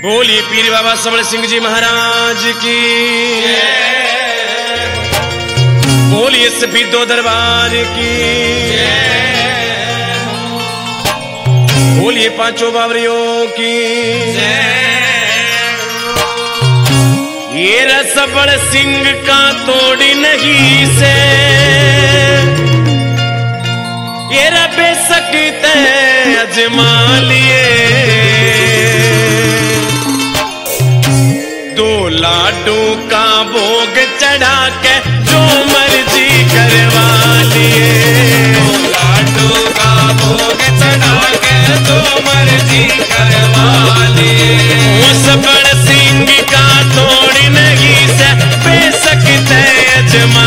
बोलिए पीर बाबा सबड़ सिंह जी महाराज की, बोलिए सफीदो दरबार की, बोलिए पांचों बावरियों की। ये सबड़ सिंह का तोड़ी नहीं से, ये बेसकते अजमा लिए, दो लाडू का भोग चढ़ा के जो मर्जी करवा लिए, दो लाडू का भोग चढ़ा के जो मर्जी करवा लिए। वो सबड़ सिंह का तोड़ नहीं से बेसकते अजमा